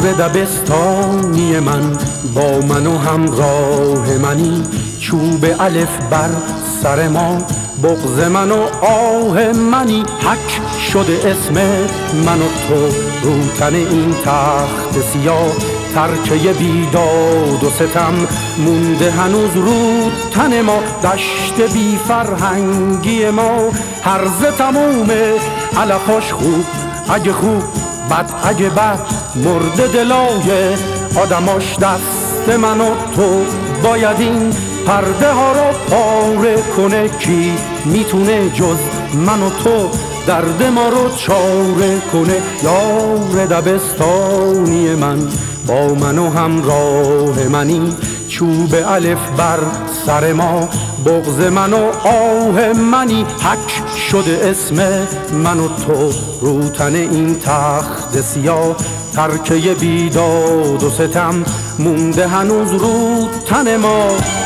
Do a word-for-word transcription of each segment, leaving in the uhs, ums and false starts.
دبستانی من با من و همراه منی، چوب الف بر سر ما بغض من و آه منی. حک شده اسم من و تو رو تن این تخت سیاه، ترکه بیداد و ستم مونده هنوز رو تن ما. دشت بی فرهنگی ما هرزه تمومه، الا خوش خوب اگه خوب بد اگه بد، مرده دلای آدماش دست من و تو. باید این پرده ها رو پاره کنه، کی میتونه جز من و تو درد ما رو چاره کنه. یار دبستانی من با من و همراه منی، چوب الف بر سر ما بغض من و آه منی. حک شده اسم من و تو رو تن این تخت سیاه، ترکه بیداد و ستم مونده هنوز رو تن ما.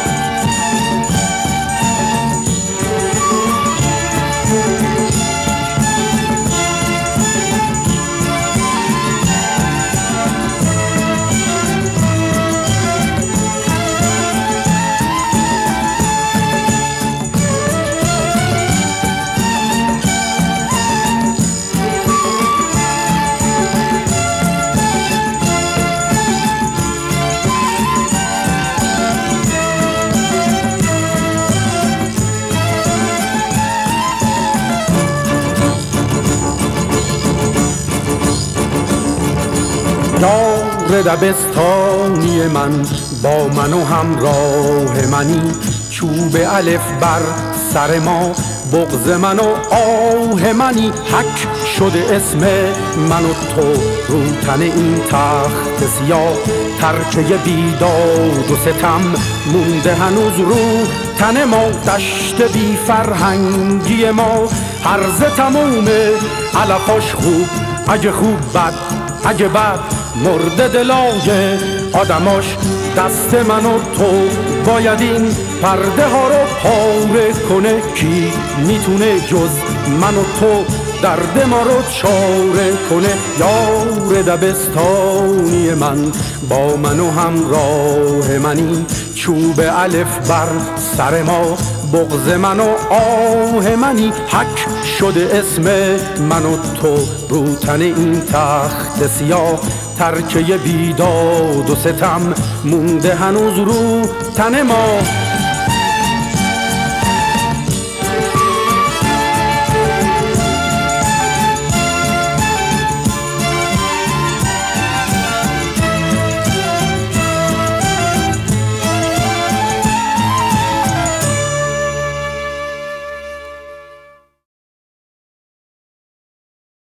یار دبستانی من با من و همراه منی، چوب الف بر سر ما بغض من و آه منی. حک شده اسم من و تو رو تن این تخت سیاه، ترکه بیداد و ستم مونده هنوز رو تن ما. دشت بی فرهنگی ما هرزه تمومه، الا خوش خوب اگه خوب بد اگه بد، مرده دلای آدماش دست من و تو. باید این پرده ها رو پاره کنه، کی میتونه جز من و تو درد ما رو چاره کنه. یار دبستانی من با من و همراه منی، چوب الف بر سر ما بغض من و آه منی. حک شده اسم من و تو رو تن این تخت سیاه، ترکه بیداد و ستم مونده هنوز رو تن ما.